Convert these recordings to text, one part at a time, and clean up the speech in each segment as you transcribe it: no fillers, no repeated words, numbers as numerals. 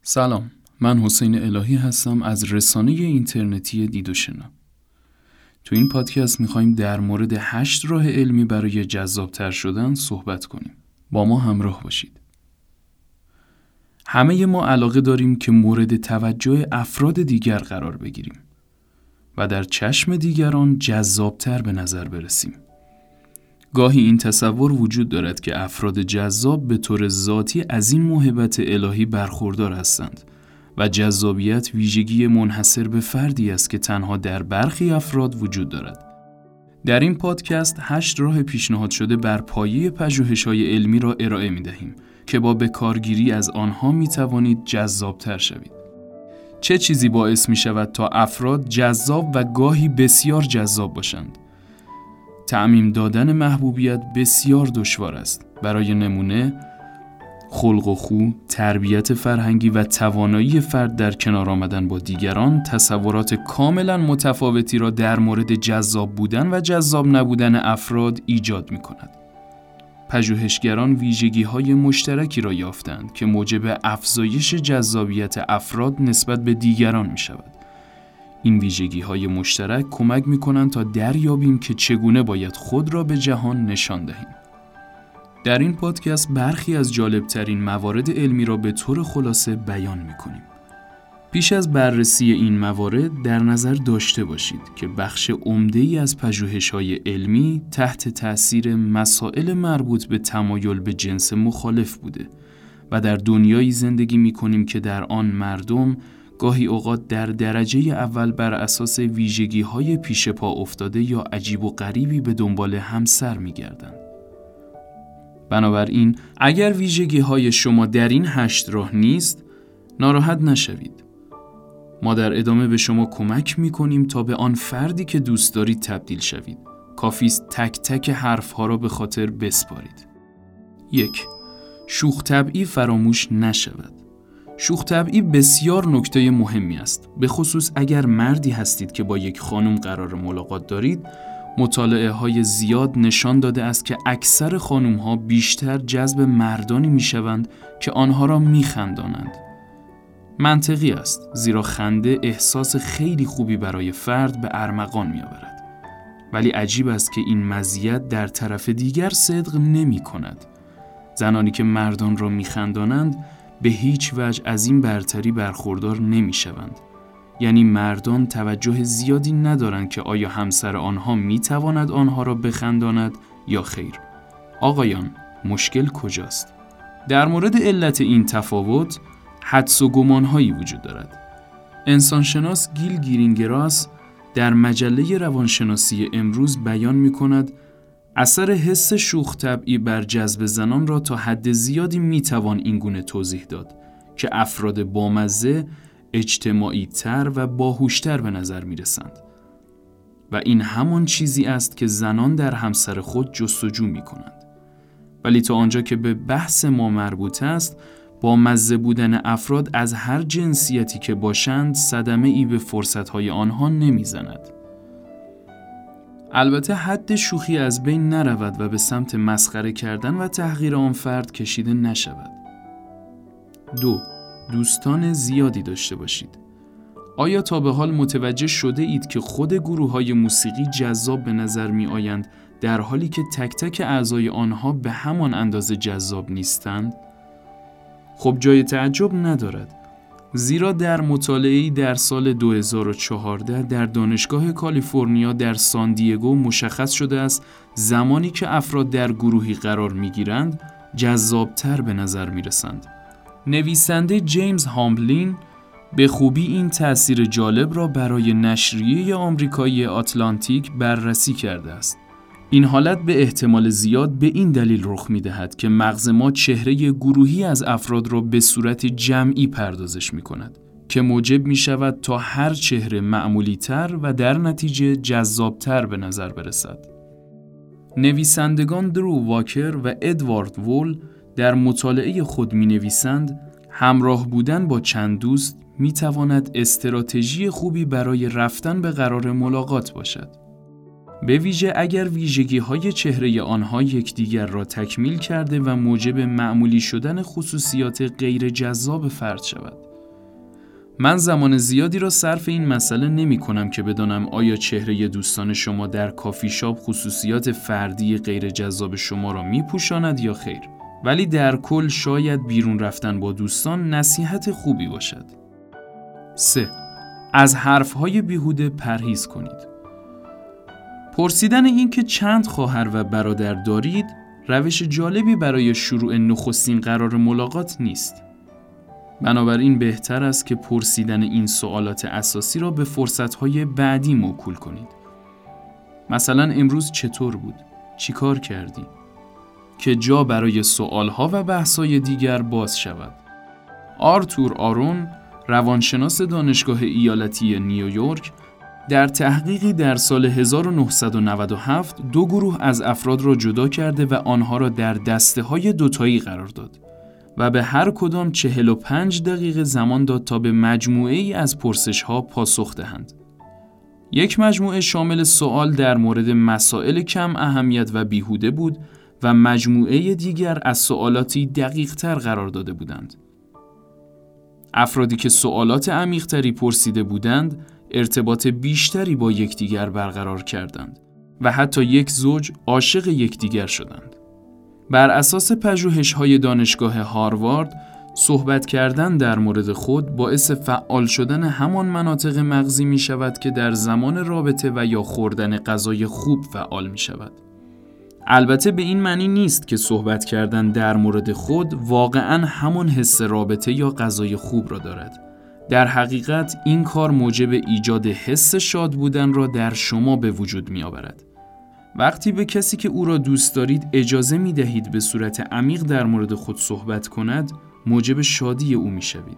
سلام، من حسین الهی هستم از رسانه اینترنتی دید و شنو. تو این پادکست میخوایم در مورد 8 راه علمی برای جذابتر شدن صحبت کنیم. با ما همراه باشید. همه ما علاقه داریم که مورد توجه افراد دیگر قرار بگیریم و در چشم دیگران جذابتر به نظر برسیم. گاهی این تصور وجود دارد که افراد جذاب به طور ذاتی از این موهبت الهی برخوردار هستند و جذابیت ویژگی منحصر به فردی است که تنها در برخی افراد وجود دارد. در این پادکست 8 راه پیشنهاد شده بر پایه پژوهش‌های علمی را ارائه می‌دهیم که با بکارگیری از آنها می‌توانید جذابتر شوید. چه چیزی باعث می‌شود تا افراد جذاب و گاهی بسیار جذاب باشند؟ تعمیم دادن محبوبیت بسیار دشوار است. برای نمونه، خلق و خو، تربیت فرهنگی و توانایی فرد در کنار آمدن با دیگران تصورات کاملا متفاوتی را در مورد جذاب بودن و جذاب نبودن افراد ایجاد می کند. پژوهشگران ویژگی‌های مشترکی را یافتند که موجب افزایش جذابیت افراد نسبت به دیگران می شود. این ویژگی‌های مشترک کمک می‌کنند تا دریابیم که چگونه باید خود را به جهان نشان دهیم. در این پادکست برخی از جالب‌ترین موارد علمی را به طور خلاصه بیان می‌کنیم. پیش از بررسی این موارد در نظر داشته باشید که بخش عمده‌ای از پژوهش‌های علمی تحت تأثیر مسائل مربوط به تمایل به جنس مخالف بوده و در دنیایی زندگی می‌کنیم که در آن مردم گاهی اوقات در درجه اول بر اساس ویژگی‌های پیش پا افتاده یا عجیب و غریبی به دنبال همسر می‌گردند. بنابراین اگر ویژگی‌های شما در این 8 راه نیست، ناراحت نشوید. ما در ادامه به شما کمک می‌کنیم تا به آن فردی که دوست دارید تبدیل شوید. کافی است تک تک حرف‌ها را به خاطر بسپارید. 1. شوخ طبعی فراموش نشود. شوخ طبعی بسیار نکته مهمی است. به خصوص اگر مردی هستید که با یک خانم قرار ملاقات دارید، مطالعه های زیاد نشان داده است که اکثر خانم ها بیشتر جذب مردانی می شوند که آنها را می خندانند. منطقی است، زیرا خنده احساس خیلی خوبی برای فرد به ارمغان می آورد. ولی عجیب است که این مزیت در طرف دیگر صدق نمی کند. زنانی که مردان را می خندانند به هیچ وجه از این برتری برخوردار نمی شوند. یعنی مردان توجه زیادی ندارند که آیا همسر آنها می تواند آنها را بخنداند یا خیر. آقایان، مشکل کجاست؟ در مورد علت این تفاوت، حدس و گمانهایی وجود دارد. انسانشناس گیل گرینگراس در مجله روانشناسی امروز بیان می کند اثر حس شوخ طبعی بر جذب زنان را تا حد زیادی میتوان اینگونه توضیح داد که افراد بامزه اجتماعی تر و باهوشتر به نظر میرسند و این همان چیزی است که زنان در همسر خود جستجو میکنند. ولی تا آنجا که به بحث ما مربوط است، بامزه بودن افراد از هر جنسیتی که باشند صدمه ای به فرصتهای آنها نمیزند. البته حد شوخی از بین نرود و به سمت مسخره کردن و تحقیر آن فرد کشیده نشود. 2. دوستان زیادی داشته باشید. آیا تا به حال متوجه شده اید که خود گروه‌های موسیقی جذاب به نظر می آیند در حالی که تک تک اعضای آنها به همان اندازه جذاب نیستند؟ خب جای تعجب ندارد. زیرا در مطالعه‌ای در سال 2014 در دانشگاه کالیفرنیا در سان دیگو مشخص شده است زمانی که افراد در گروهی قرار می‌گیرند جذابتر به نظر می‌رسند. نویسنده جیمز هامبلین به خوبی این تأثیر جالب را برای نشریه آمریکایی آتلانتیک بررسی کرده است. این حالت به احتمال زیاد به این دلیل رخ می‌دهد که مغز ما چهره گروهی از افراد را به صورت جمعی پردازش می‌کند که موجب می‌شود تا هر چهره معمولی‌تر و در نتیجه جذابتر به نظر برسد. نویسندگان درو واکر و ادوارد وول در مطالعه خود می‌نویسند همراه بودن با چند دوست می‌تواند استراتژی خوبی برای رفتن به قرار ملاقات باشد. به ویژه اگر ویژگی‌های چهره آنها یکدیگر را تکمیل کرده و موجب معمولی شدن خصوصیات غیر جذاب فرد شود. من زمان زیادی را صرف این مسئله نمی کنم که بدانم آیا چهره دوستان شما در کافی شاپ خصوصیات فردی غیر جذاب شما را می پوشاند یا خیر. ولی در کل شاید بیرون رفتن با دوستان نصیحت خوبی باشد. 3. از حرفهای بیهوده پرهیز کنید. پرسیدن این که چند خواهر و برادر دارید روش جالبی برای شروع نخستین قرار ملاقات نیست. بنابراین بهتر است که پرسیدن این سوالات اساسی را به فرصتهای بعدی موکول کنید. مثلا امروز چطور بود؟ چی کار کردی؟ که جا برای سوالها و بحث‌های دیگر باز شود. آرتور آرون، روانشناس دانشگاه ایالتی نیویورک، در تحقیقی در سال 1997 دو گروه از افراد را جدا کرده و آنها را در دسته‌های دوتایی قرار داد و به هر کدام 45 دقیقه زمان داد تا به مجموعه‌ای از پرسش‌ها پاسخ دهند. یک مجموعه شامل سوال در مورد مسائل کم اهمیت و بیهوده بود و مجموعه دیگر از سوالاتی دقیق‌تر قرار داده بودند. افرادی که سوالات عمیق‌تری پرسیده بودند، ارتباط بیشتری با یکدیگر برقرار کردند و حتی یک زوج عاشق یکدیگر شدند. بر اساس پژوهش‌های دانشگاه هاروارد، صحبت کردن در مورد خود باعث فعال شدن همان مناطق مغزی می شود که در زمان رابطه و یا خوردن غذای خوب فعال می شود. البته به این معنی نیست که صحبت کردن در مورد خود واقعاً همان حس رابطه یا غذای خوب را دارد. در حقیقت این کار موجب ایجاد حس شاد بودن را در شما به وجود می آورد. وقتی به کسی که او را دوست دارید اجازه می دهید به صورت عمیق در مورد خود صحبت کند، موجب شادی او می شوید.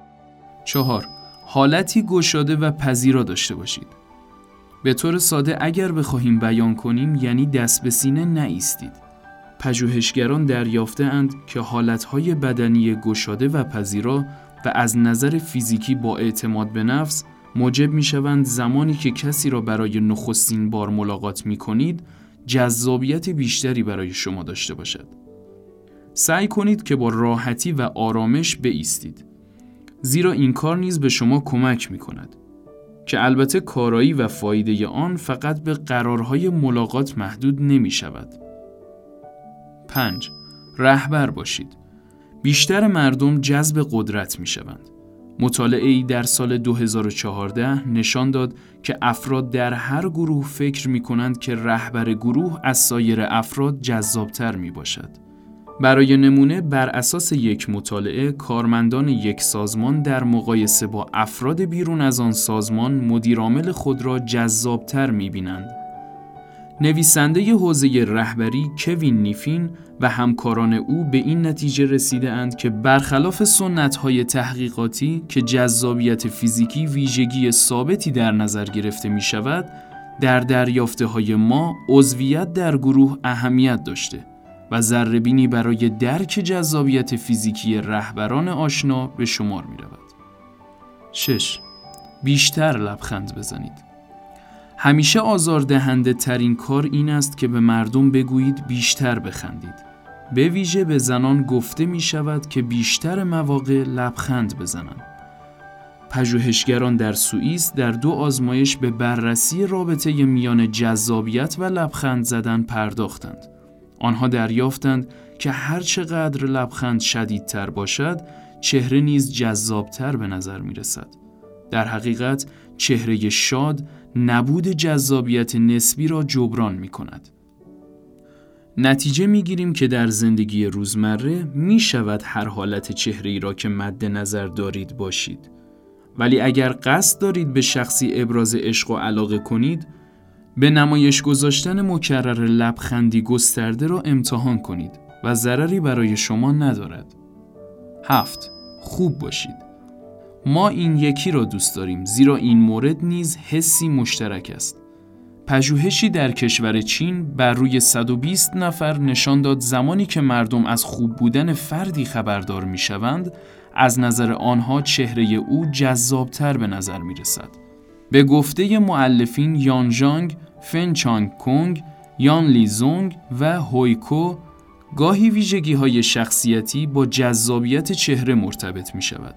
4. حالتی گشاده و پذیرا داشته باشید. به طور ساده اگر بخواهیم بیان کنیم یعنی دست به سینه نایستید. پژوهشگران دریافته‌اند که حالتهای بدنی گشاده و پذیرا و از نظر فیزیکی با اعتماد به نفس موجب می شوند زمانی که کسی را برای نخستین بار ملاقات می کنید جذابیت بیشتری برای شما داشته باشد. سعی کنید که با راحتی و آرامش بایستید، زیرا این کار نیز به شما کمک می کند که البته کارایی و فایده آن فقط به قرارهای ملاقات محدود نمی شود. 5. رهبر باشید. بیشتر مردم جذب قدرت می شوند. مطالعه‌ای در سال 2014 نشان داد که افراد در هر گروه فکر می کنند که رهبر گروه از سایر افراد جذابتر می باشد. برای نمونه بر اساس یک مطالعه کارمندان یک سازمان در مقایسه با افراد بیرون از آن سازمان مدیرعامل خود را جذابتر می بینند. نویسنده حوزه رهبری کوین نیفین و همکاران او به این نتیجه رسیده اند که برخلاف سنت‌های تحقیقاتی که جذابیت فیزیکی ویژگی ثابتی در نظر گرفته می شود، در دریافته‌های ما عضویت در گروه اهمیت داشته و ذره‌بینی برای درک جذابیت فیزیکی رهبران آشنا به شمار می رود. 6. بیشتر لبخند بزنید. همیشه آزاردهنده ترین کار این است که به مردم بگویید بیشتر بخندید. به ویژه به زنان گفته می شود که بیشتر مواقع لبخند بزنند. پژوهشگران در سوئیس در 2 آزمایش به بررسی رابطه میان جذابیت و لبخند زدن پرداختند. آنها دریافتند که هر چقدر لبخند شدیدتر باشد، چهره نیز جذابتر به نظر می رسد. در حقیقت چهره شاد نبود جذابیت نسبی را جبران می کند. نتیجه می گیریم که در زندگی روزمره می شود هر حالت چهره‌ای را که مد نظر دارید باشید. ولی اگر قصد دارید به شخصی ابراز عشق و علاقه کنید، به نمایش گذاشتن مکرر لبخندی گسترده را امتحان کنید و ضرری برای شما ندارد. 7. خوب باشید. ما این یکی را دوست داریم زیرا این مورد نیز حسی مشترک است. پژوهشی در کشور چین بر روی 120 نفر نشان داد زمانی که مردم از خوب بودن فردی خبردار می شوند، از نظر آنها چهره او جذابتر به نظر می رسد. به گفته مؤلفین یان ژانگ، فن چانگ کنگ، یان لی زونگ و هویکو، گاهی ویژگی‌های شخصیتی با جذابیت چهره مرتبط می شود.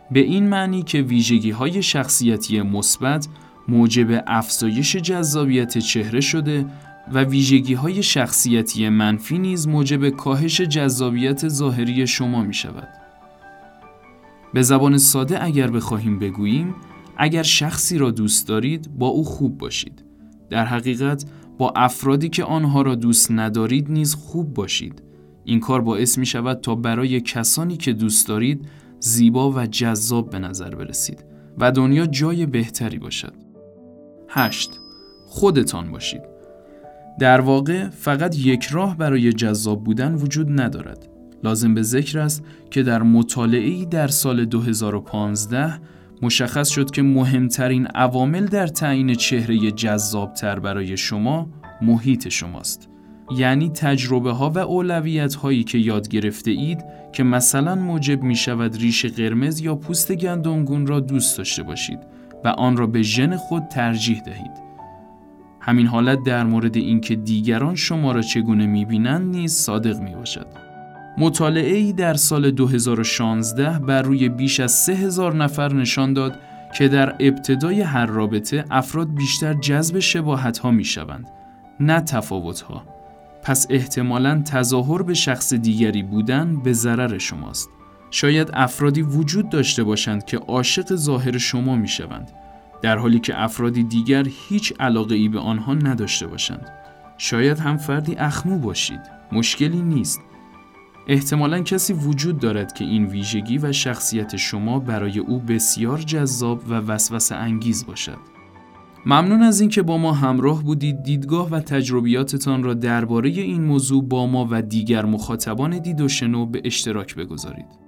به این معنی که ویژگی‌های شخصیتی مثبت موجب افزایش جذابیت چهره شده و ویژگی‌های شخصیتی منفی نیز موجب کاهش جذابیت ظاهری شما می‌شود. به زبان ساده اگر بخواهیم بگوییم، اگر شخصی را دوست دارید با او خوب باشید. در حقیقت با افرادی که آنها را دوست ندارید نیز خوب باشید. این کار باعث می‌شود تا برای کسانی که دوست دارید زیبا و جذاب به نظر برسید و دنیا جای بهتری باشد. 8. خودتان باشید. در واقع فقط یک راه برای جذاب بودن وجود ندارد. لازم به ذکر است که در مطالعه‌ای در سال 2015 مشخص شد که مهمترین عوامل در تعیین چهره جذابتر برای شما محیط شماست. یعنی تجربه ها و اولویت هایی که یاد گرفته اید که مثلا موجب می شود ریش قرمز یا پوست گندمگون را دوست داشته باشید و آن را به ژن خود ترجیح دهید. همین حالت در مورد اینکه دیگران شما را چگونه می بینند نیز صادق می باشد. مطالعه‌ای در سال 2016 بر روی بیش از 3000 نفر نشان داد که در ابتدای هر رابطه افراد بیشتر جذب شباهت‌ها می‌شوند، نه تفاوت‌ها. پس احتمالاً تظاهر به شخص دیگری بودن به ضرر شماست. شاید افرادی وجود داشته باشند که عاشق ظاهر شما می‌شوند، در حالی که افرادی دیگر هیچ علاقه‌ای به آنها نداشته باشند. شاید هم فردی اخمو باشید، مشکلی نیست. احتمالاً کسی وجود دارد که این ویژگی و شخصیت شما برای او بسیار جذاب و وسوسه انگیز باشد. ممنون از اینکه با ما همراه بودید. دیدگاه و تجربیاتتان را درباره این موضوع با ما و دیگر مخاطبان دید و شنو به اشتراک بگذارید.